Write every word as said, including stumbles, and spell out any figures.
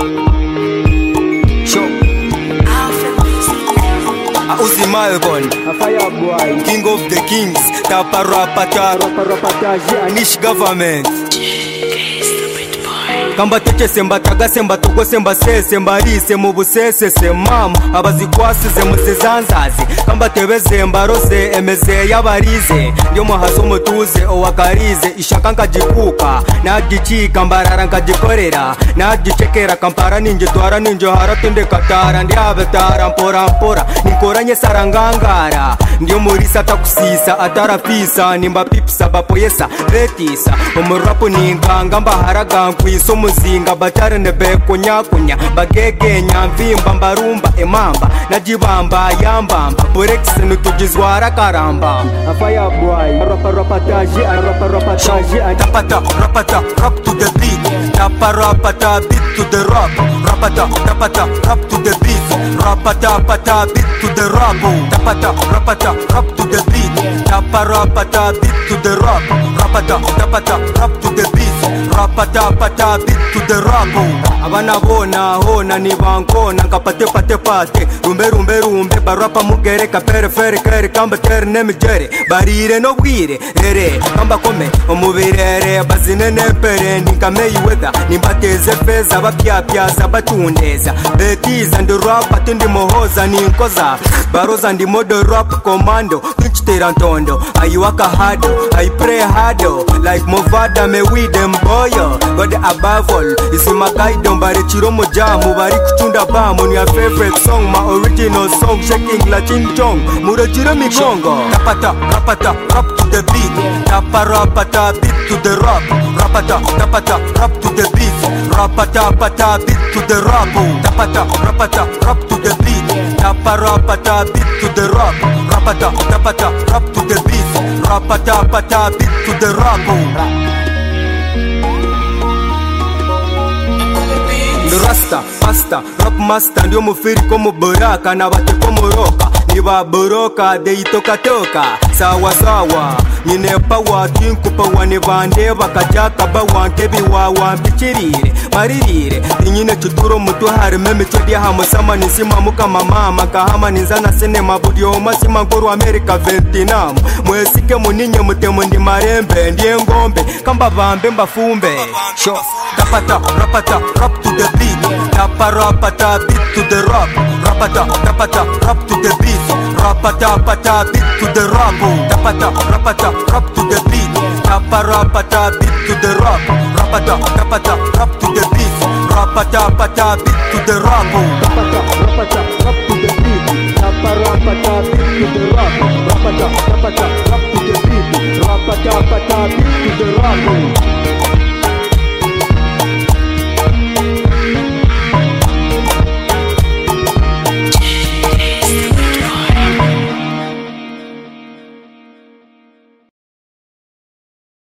Show Uzi Malgon, a Fireboy, King of the Kings, Tapa Rapata, Rapa Rapataji, Anish Government. Kamba teke semba taga semba togo semba se semba ri semba busese semama abazikwasi zemuzizanzazi kamba tebe zemba rose emeze yabarize ndio muhaso mutuze owakarize ishaka nkagikuka nagicika mbarara nkagikorera nagicekera kampara ninje twara ninje haratunde katara ndi abatara mpora mpora nikoranye sarangangara ndio muri sata kusisa atarafisa nimba pipsa bapoyesa betisa umurapo ninganga mbaharaga nkwiso muzinga batare nebe kunya kunya bagege nyamvimba mbarumba emamba najibamba yambamba borex nutugizwara karamba a Fireboy, Rapa Rapataji, Rapa Rapataji, tapata rapata rap to the beat, tapa rapata beat to the rap, rapata tapata rap to the beat, rapata pata beat to the rap, tapata rapata rap to the beat, tapa rapata beat to the rap, rapata tapata rap to the beat, rapata pata beat to the rap. Abana bona hona ni bankona kapate pate pate rumbe rumbe rumbe barapa mugere kapere fere kere kamba terne mijere barire no bwire rere kamba kome omubirere bazine nepere nikameyi weda nimbateze feza bapyapyaza batundeza betiza ndi rap tindi mohoza ninkoza baroza ndi modo rap commando tinchitera ntondo ayiwaka hado I pray hardo like Movada me with them boyo God above all isi makaido mbare chiromo jamu bari kuchunda bamu ni your favorite song my original song shaking la chinchong muro chiro migongo tapata rapata rap to the beat tapa rapata beat to the rap rapata tapata rap to the beat rapata pata beat to the rap tapata rapata rap to the beat tapa rapata beat to the rap rapata tapata rap to the beat rapata pata beat to the rap. Rasta, pasta, rap master ndio mufiri komo boraka na bate komo roka niba boroka de itoka toka sawa sawa nyine pawa kinkupa wane bande bakajaka bawanke biwawa mpichirire maririre nyine chuturo mutu hari meme chodi hamusama nisima muka mama kahama ninzana cinema budio masima ngoro America Vietnam mwesike muninye mutemo ndi marembe ndiye ngombe kamba bambe mbafumbe sho tapata rapata rap to the beat tapa rapata beat to the rap rapata tapata rap to the beat rapata pata beat to the rap tapata rapata rap to the beat tapa rapata beat to the rap rapata tapata rap to the beat rapata pata beat to the rap tapata rapata rap to the beat, tapa rapata beat to the rap, rapata tapata rap to the beat, rapata pata beat to the rap.